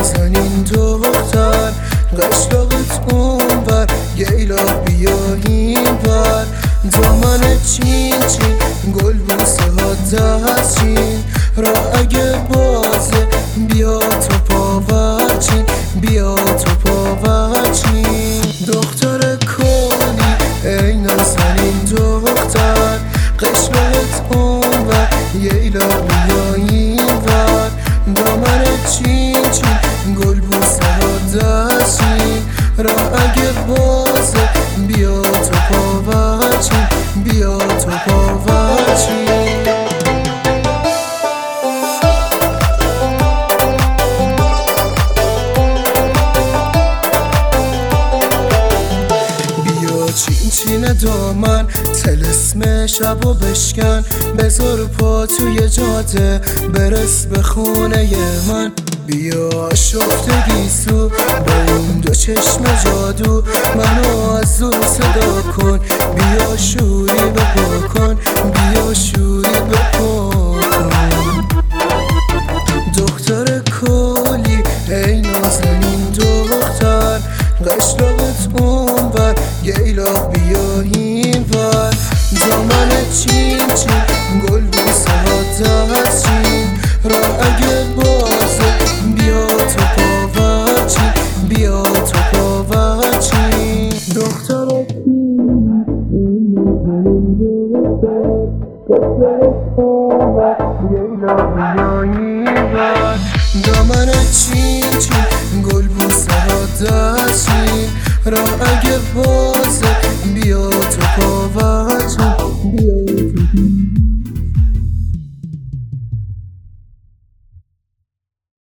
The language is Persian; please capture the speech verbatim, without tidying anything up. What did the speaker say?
نازنین دختر قشلاقت اونور گیلا بیا این بر دامن چین چین گل بوسه ها دستچین را اگه بازه بیا تو پاورچین بیا تو پاورچین دختر کلی ای نازنین دختر قشلاقت اونور گیلا بیا این بر دامن چین چین گل بوسه ها دستچین را اگه بازه بیا تو پاورچین بیا تو پاورچین بیا چین چین دامن تلسم شبو بشکن بذار پا توی جاده برس به خونه من بیا شفت گیسو با اون دو چشم جادو منو از دور صدا کن بیا شوری بپا کن بیا شوری بپا کن دختر کلی ای نازنین دختر قشلاقت اونور گیلا بیا این ور دامن چین چین گل بوسه ها دستچین را اگه بازه بیا تو پاورچین بیا تو پاورچین دختر دامن چین چین گل بوسه ها دستچین را اگه بازه بیا تو پاورچین